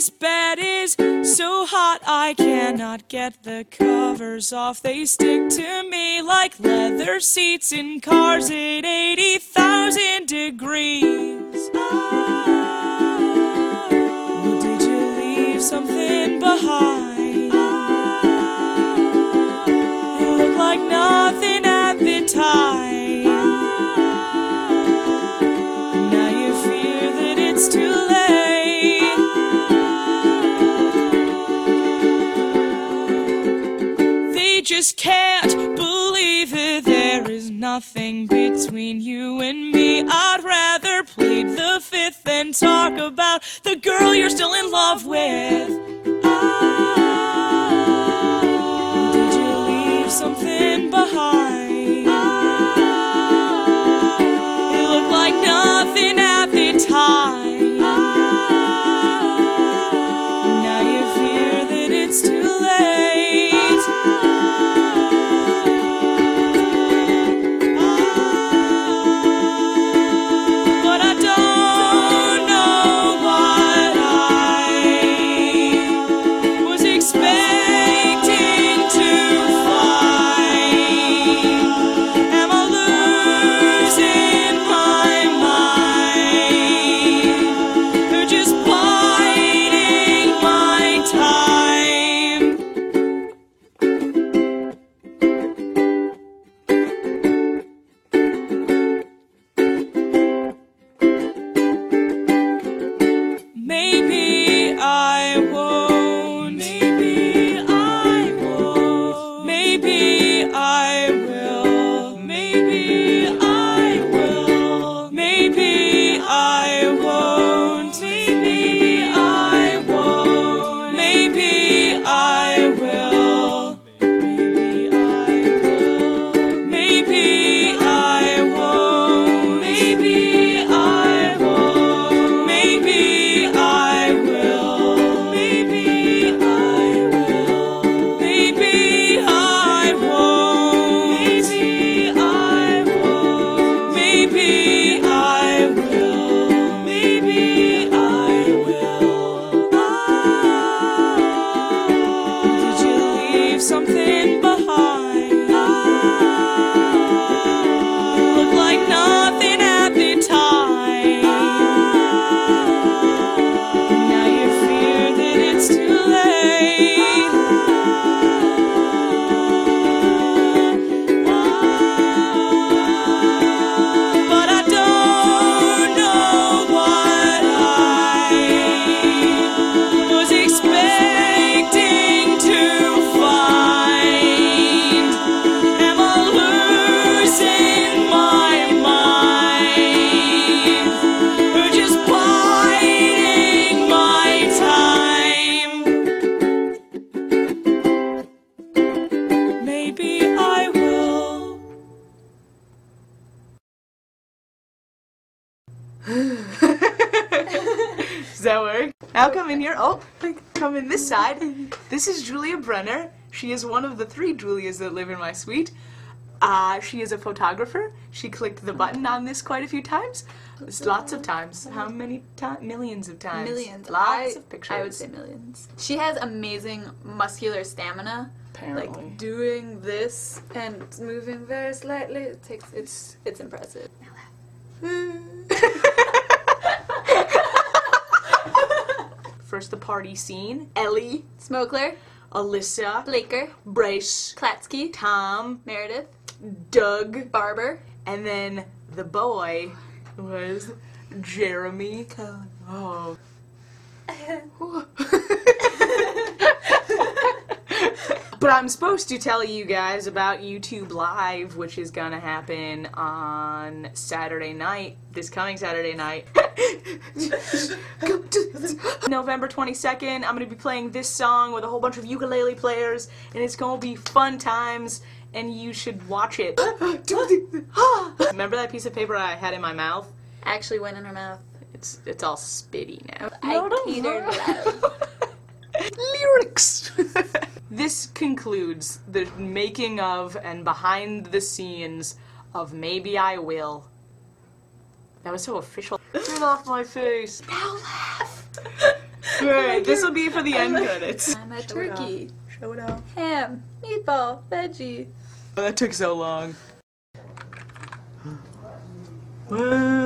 This bed is so hot I cannot get the covers off. They stick to me like leather seats in cars at 80,000 degrees. Oh, did you leave something behind? It looked like nothing at the time. Now you fear that it's too late. Just can't believe it. There is nothing between you and me. I'd rather plead the fifth than talk about the girl you're still in love with. Did you leave something behind? It looked like nothing at the time. Now you fear that it's too late. Something behind. Looked like nothing at the time. Now you fear that it's too late. But I don't know what I was expecting to find. Am I losing my mind, or just biding my time? Maybe I will. Does that work? Now come in here. Oh, come in this side. This is Julia Brenner. She is one of the 3 Julias that live in my suite. She is a photographer. She clicked the button on this quite a few times. Lots of times. How many times? Millions of times. Millions. Lots of pictures. I would say millions. She has amazing muscular stamina. Apparently. Like doing this and moving very slightly. It's impressive. First, the party scene. Ellie, Smokler, Alyssa, Blaker, Bryce, Klatsky, Tom, Meredith, Doug, Barber, and then the boy was Jeremy. Oh. But I'm supposed to tell you guys about YouTube Live, which is gonna happen on Saturday night, this coming Saturday night. November 22nd, I'm gonna be playing this song with a whole bunch of ukulele players, and it's gonna be fun times, and you should watch it. Remember that piece of paper I had in my mouth? actually went in her mouth. It's all spitty now. I petered it out. Lyrics! This concludes the making of and behind the scenes of Maybe I Will. That was so official. Get off my face. Now laugh. Alright, this will be for the end credits. I'm a turkey, Show it off. ham, meatball, veggie. Oh, that took so long. Whoa.